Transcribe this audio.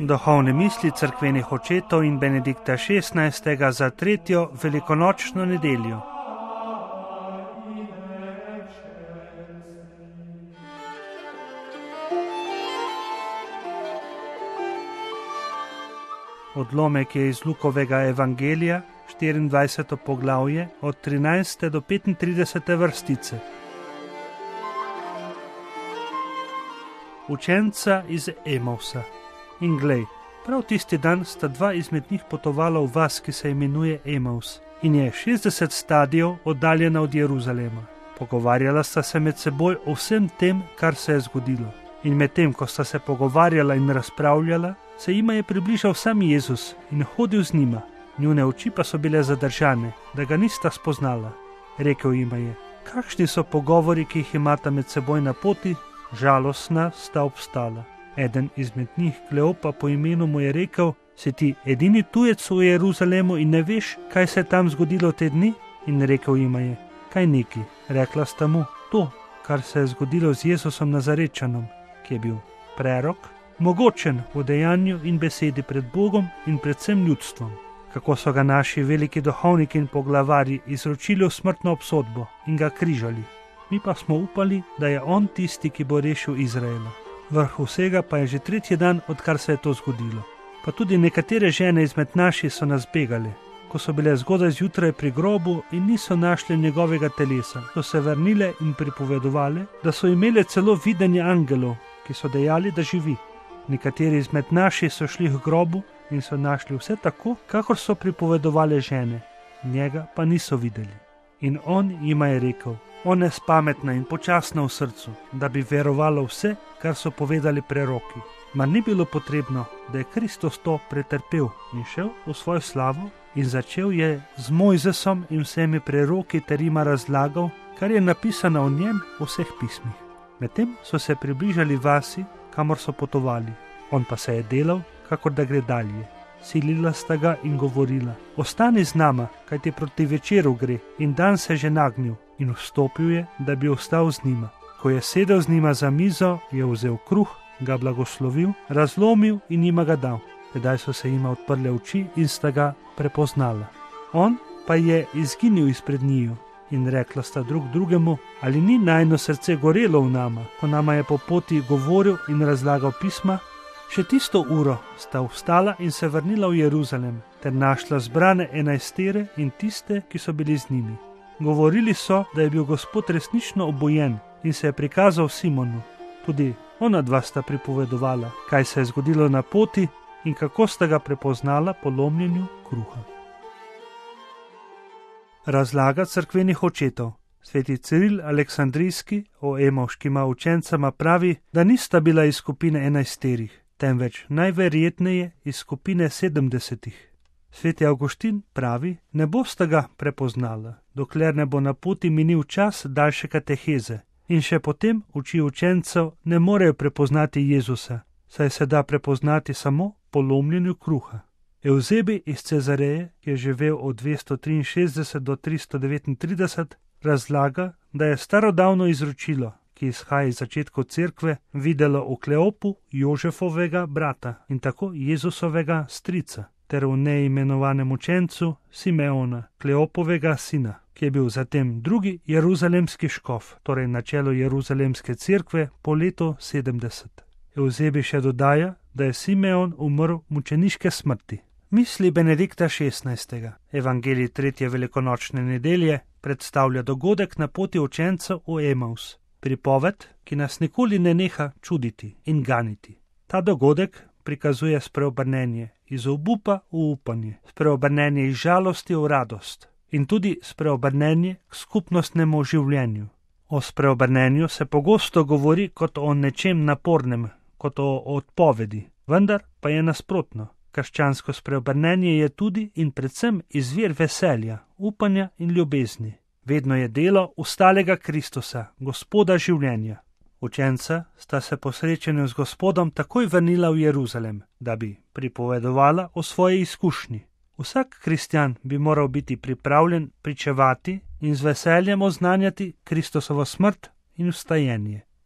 Duhovne misli cerkvenih očetov in Benedikta XVI. Za tretjo velikonočno nedeljo. Odlomek je iz Lukovega evangelija, 24. poglavje, od 13. do 35. vrstice. Učenca iz Emausa. In glej, prav tisti dan sta dva izmed njih potovala v vas, ki se imenuje Emaus, in je 60 stadijev oddaljena od Jeruzalema. Pogovarjala sta se med seboj o vsem tem, kar se je zgodilo. In medtem, ko sta se pogovarjala in razpravljala, se jima je približal sam Jezus in hodil z njima. Njune oči pa so bile zadržane, da ga nista spoznala. Rekel jima je: kakšni so pogovori, ki jih imata med seboj na poti? Žalostna sta obstala. Eden izmed njih, Kleopa po imenu, mu je rekel: si ti edini tujec v Jeruzalemu in ne veš, kaj se je tam zgodilo te dni? In rekel jima je: kaj neki? Rekla sta mu: to, kar se je zgodilo z Jezusom Nazarečanom, ki je bil prerok, mogočen v dejanju in besedi pred Bogom in predvsem ljudstvom. Kako so ga naši veliki duhovniki in poglavarji izročili v smrtno obsodbo in ga križali. Mi pa smo upali, da je on tisti, ki bo rešil Izraela. Vrh vsega pa je že tretji dan, odkar se je to zgodilo. Pa tudi nekatere žene izmed naših so nas begale. Ko so bile zgodaj zjutraj pri grobu in niso našli njegovega telesa, so se vrnile in pripovedovale, da so imele celo videnje angelov, ki so dejali, da živi. Nekateri izmed naših so šli k grobu in so našli vse tako, kakor so pripovedovale žene. Njega pa niso videli. In on jima je rekel: ona je spametna in počasna v srcu, da bi verovala vse, kar so povedali preroki. Mar ni bilo potrebno, da je Kristus to pretrpel in šel v svojo slavo in začel je z Mojzesom in vsemi preroki ter jima razlagal, kar je napisano o njem v vseh pismih. Medtem so se približali vasi, kamor so potovali. On pa se je delal, kakor da gre dalje. Silila sta ga in govorila: ostani z nama, kajti proti večeru gre in dan se že nagnil. In vstopil je, da bi ostal z njima. Ko je sedel z njima za mizo, je vzel kruh, ga blagoslovil, razlomil in jima ga dal. Tedaj so se jima odprle oči in sta ga prepoznala. On pa je izginil izpred njiju. In rekla sta drug drugemu: ali ni najino srce gorelo v nama, ko nama je po poti govoril in razlagal pisma? Še tisto uro sta vstala in se vrnila v Jeruzalem, ter našla zbrane 11 in tiste, ki so bili z njimi. Govorili so, da je bil Gospod resnično obojen in se je prikazal Simonu. Tudi ona dva sta pripovedovala, kaj se je zgodilo na poti in kako sta ga prepoznala po lomljenju kruha. Razlaga cerkvenih očetov. Sveti Ciril Aleksandrijski o emauškima učencama pravi, da nista bila iz skupine 11, temveč najverjetneje iz skupine 70. Sveti Avguštin pravi: ne bosta ga prepoznala, dokler ne bo na poti minil čas daljše kateheze. In še potem uči učencev ne morejo prepoznati Jezusa, saj se da prepoznati samo po lomljenju kruha. Evzebi iz Cezareje, ki je živel od 263 do 339, razlaga, da je starodavno izročilo, ki izhaja iz začetkov cerkve, videlo v Kleopu Jožefovega brata in tako Jezusovega strica, ter v neimenovanem učencu Simeona, Kleopovega sina, ki je bil zatem drugi jeruzalemski škof, torej na čelu jeruzalemske cerkve po letu 70. Evzebi še dodaja, da je Simeon umrl mučeniške smrti. Misli Benedikta XVI. Evangelij tretje velikonočne nedelje predstavlja dogodek na poti učencev v Emaus. Pripoved, ki nas nikoli ne neha čuditi in ganiti. Ta dogodek prikazuje spreobrnenje iz obupa v upanje, spreobrnenje iz žalosti v radost in tudi spreobrnenje k skupnostnemu življenju. O spreobrnenju se pogosto govori kot o nečem napornem, kot o odpovedi, vendar pa je nasprotno. Krščansko spreobrnenje je tudi in predvsem izvir veselja, upanja in ljubezni. Vedno je delo ustalega Kristusa, Gospoda življenja. Učenca sta se po srečanju z Gospodom takoj vrnila v Jeruzalem, da bi pripovedovala o svoji izkušnji. Vsak kristjan bi moral biti pripravljen pričevati in z veseljem oznanjati Kristusovo smrt in vstajenje.